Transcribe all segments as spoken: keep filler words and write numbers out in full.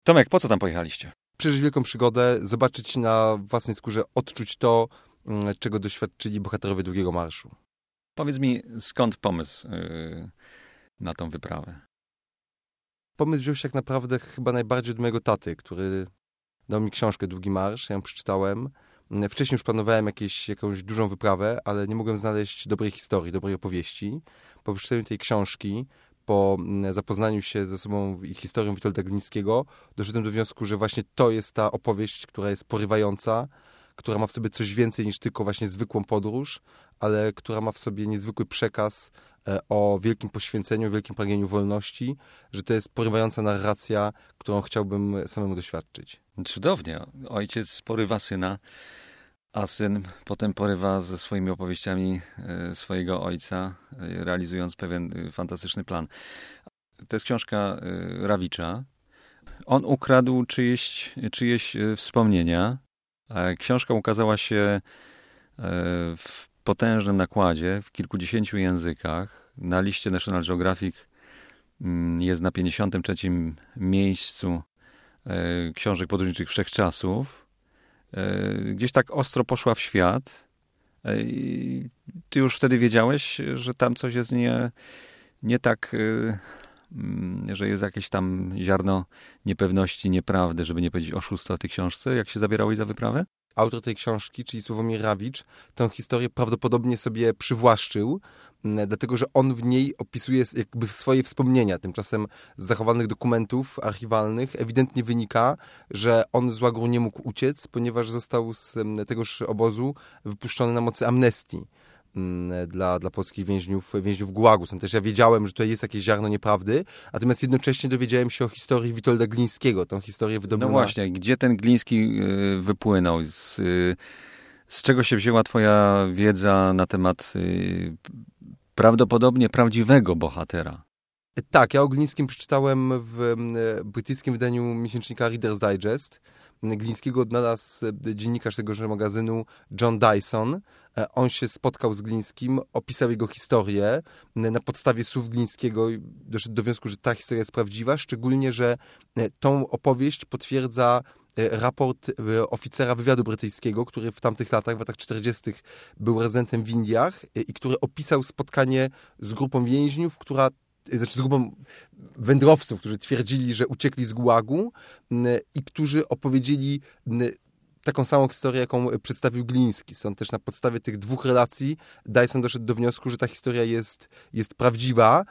Tomek, po co tam pojechaliście? Przeżyć wielką przygodę, zobaczyć na własnej skórze, odczuć to, czego doświadczyli bohaterowie Długiego Marszu. Powiedz mi, skąd pomysł yy, na tą wyprawę? Pomysł wziął się tak naprawdę chyba najbardziej od mojego taty, który dał mi książkę Długi Marsz, ja ją przeczytałem. Wcześniej już planowałem jakieś, jakąś dużą wyprawę, ale nie mogłem znaleźć dobrej historii, dobrej opowieści. Po przeczytaniu tej książki, po zapoznaniu się ze sobą i historią Witolda Glińskiego, doszedłem do wniosku, że właśnie to jest ta opowieść, która jest porywająca, która ma w sobie coś więcej niż tylko właśnie zwykłą podróż, ale która ma w sobie niezwykły przekaz o wielkim poświęceniu, o wielkim pragnieniu wolności, że to jest porywająca narracja, którą chciałbym samemu doświadczyć. Cudownie. Ojciec porywa syna, a syn potem porywa ze swoimi opowieściami swojego ojca, realizując pewien fantastyczny plan. To jest książka Rawicza. On ukradł czyjeś, czyjeś wspomnienia. Książka ukazała się w potężnym nakładzie, w kilkudziesięciu językach. Na liście National Geographic jest na pięćdziesiątym trzecim miejscu książek podróżniczych wszechczasów. Gdzieś tak ostro poszła w świat. Ty już wtedy wiedziałeś, że tam coś jest nie, nie tak, że jest jakieś tam ziarno niepewności, nieprawdy, żeby nie powiedzieć oszustwa w tej książce, jak się zabierałeś za wyprawę? Autor tej książki, czyli Sławomir Rawicz, tę historię prawdopodobnie sobie przywłaszczył, dlatego że on w niej opisuje jakby swoje wspomnienia. Tymczasem z zachowanych dokumentów archiwalnych ewidentnie wynika, że on z łagru nie mógł uciec, ponieważ został z tegoż obozu wypuszczony na mocy amnestii dla, dla polskich więźniów, więźniów gułagu. Stąd też ja wiedziałem, że tutaj jest jakieś ziarno nieprawdy, natomiast jednocześnie dowiedziałem się o historii Witolda Glińskiego. Tą historię wydobył. No właśnie, gdzie ten Gliński wypłynął? Z, z czego się wzięła twoja wiedza na temat prawdopodobnie prawdziwego bohatera? Tak, ja o Glińskim przeczytałem w brytyjskim wydaniu miesięcznika Reader's Digest. Glińskiego odnalazł dziennikarz tegoż magazynu John Dyson. On się spotkał z Glińskim, opisał jego historię. Na podstawie słów Glińskiego doszedł do wniosku, że ta historia jest prawdziwa, szczególnie, że tą opowieść potwierdza raport oficera wywiadu brytyjskiego, który w tamtych latach, w latach czterdziestych był rezydentem w Indiach i który opisał spotkanie z grupą więźniów, która znaczy z grupą wędrowców, którzy twierdzili, że uciekli z gułagu i którzy opowiedzieli taką samą historię, jaką przedstawił Gliński. Stąd też na podstawie tych dwóch relacji Dyson doszedł do wniosku, że ta historia jest, jest prawdziwa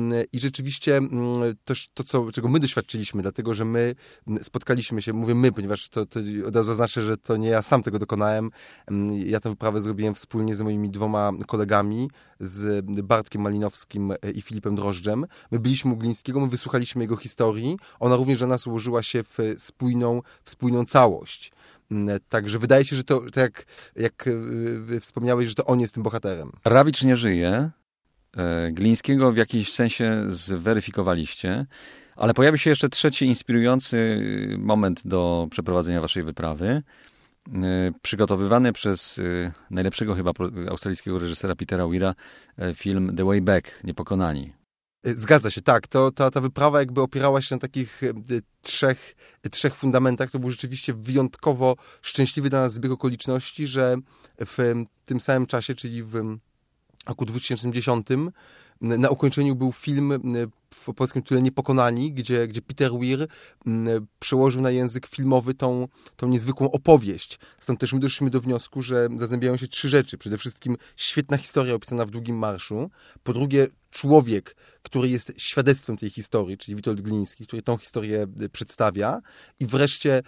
i rzeczywiście też to, co, czego my doświadczyliśmy, dlatego, że my spotkaliśmy się, mówię my, ponieważ to, to od razu zaznaczę, że to nie ja sam tego dokonałem. Ja tę wyprawę zrobiłem wspólnie z moimi dwoma kolegami, z Bartkiem Malinowskim i Filipem Drożdżem. My byliśmy u Glińskiego, my wysłuchaliśmy jego historii. Ona również dla nas ułożyła się w spójną, w spójną całość. Także wydaje się, że to, tak jak, jak wspomniałeś, że to on jest tym bohaterem. Rawicz nie żyje. Glińskiego w jakimś sensie zweryfikowaliście, ale pojawi się jeszcze trzeci inspirujący moment do przeprowadzenia waszej wyprawy. Przygotowywany przez najlepszego chyba australijskiego reżysera Petera Weira film The Way Back, Niepokonani. Zgadza się, tak. To, ta, ta wyprawa jakby opierała się na takich trzech, trzech fundamentach. To był rzeczywiście wyjątkowo szczęśliwy dla nas zbieg okoliczności, że w tym samym czasie, czyli w roku dwa tysiące dziesiątym, na ukończeniu był film w polskim tytule Niepokonani, gdzie, gdzie Peter Weir przełożył na język filmowy tą, tą niezwykłą opowieść. Stąd też my doszliśmy do wniosku, że zazębiają się trzy rzeczy. Przede wszystkim świetna historia opisana w Długim Marszu. Po drugie, człowiek, który jest świadectwem tej historii, czyli Witold Gliński, który tą historię przedstawia. I wreszcie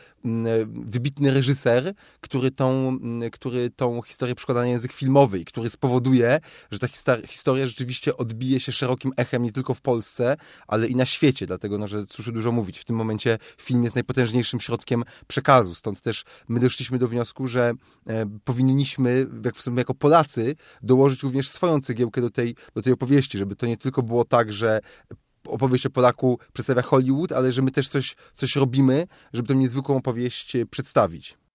wybitny reżyser, który tą, który tą historię przekłada na język filmowy i który spowoduje, że ta historia rzeczywiście odbije się szerokim echem nie tylko w Polsce, ale i na świecie, dlatego, no, że cóż dużo mówić. W tym momencie film jest najpotężniejszym środkiem przekazu, stąd też my doszliśmy do wniosku, że e, powinniśmy, jak w sumie jako Polacy, dołożyć również swoją cegiełkę do tej, do tej opowieści, żeby to nie tylko było tak, że opowieść o Polaku przedstawia Hollywood, ale że my też coś, coś robimy, żeby tę niezwykłą opowieść przedstawić.